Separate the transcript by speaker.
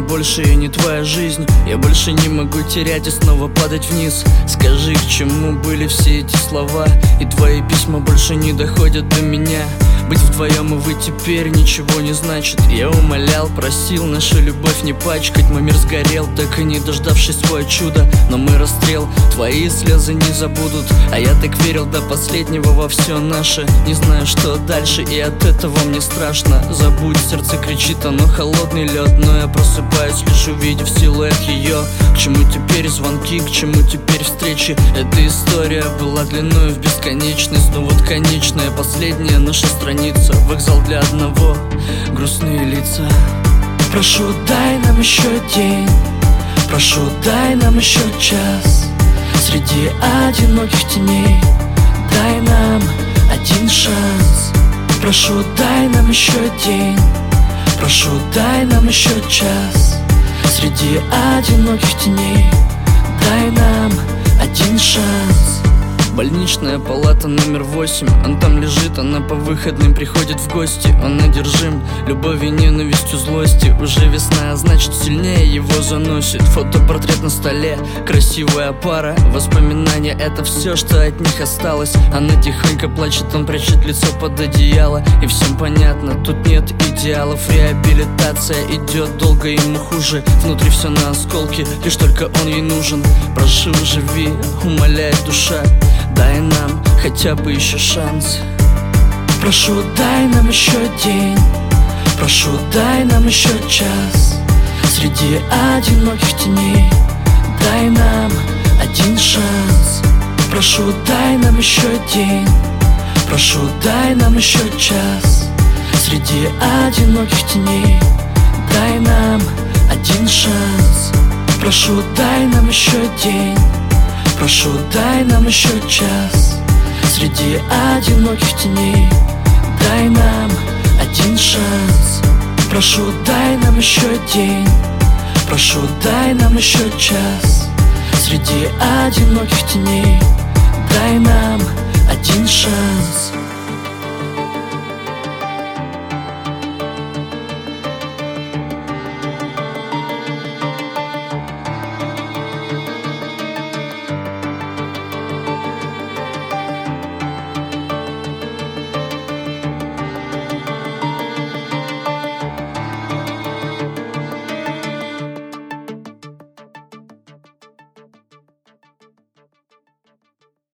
Speaker 1: больше я не твоя жизнь. Я больше не могу терять и снова падать вниз. Скажи, к чему были все эти слова? И твои письма больше не доходят до меня. Быть вдвоем и вы теперь ничего не значит. Я умолял, просил нашу любовь не пачкать. Мой мир сгорел, так и не дождавшись свое чудо. Но мы расстрел, твои слезы не забудут. А я так верил до последнего во все наше. Не знаю, что дальше, и от этого мне страшно. Забудь, сердце кричит, оно холодный лед. Но я просыпаюсь, лишь увидев силуэт ее. К чему теперь звонки, к чему теперь встречи? Эта история была длиною в бесконечность. Но вот конечная, последняя наша страница. Вокзал для одного, грустные лица. Прошу, дай нам еще день. Прошу, дай нам еще час. Среди одиноких теней дай нам один шанс. Прошу, дай нам еще день. Прошу, дай нам еще час. Среди одиноких теней дай нам один шанс. Больничная палата номер 8. Он там лежит, она по выходным приходит в гости. Он одержим любовью, ненавистью, злости. Уже весна, а значит сильнее его заносит. Фотопортрет на столе, красивая пара. Воспоминания — это все, что от них осталось. Она тихонько плачет, он прячет лицо под одеяло. И всем понятно, тут нет идеалов. Реабилитация идет долго, ему хуже. Внутри все на осколки, лишь только он ей нужен. Прошу, живи, умоляет душа. Дай нам хотя бы еще шанс. Прошу, дай нам еще день. Прошу, дай нам еще час. Среди одиноких теней дай нам один шанс. Прошу, дай нам еще день. Прошу, дай нам еще час. Среди одиноких теней дай нам один шанс. Прошу, дай нам еще день. Прошу, дай нам еще час. Среди одиноких теней дай нам один шанс. Прошу, дай нам еще день. Прошу, дай нам еще час. Среди одиноких теней дай нам один шанс.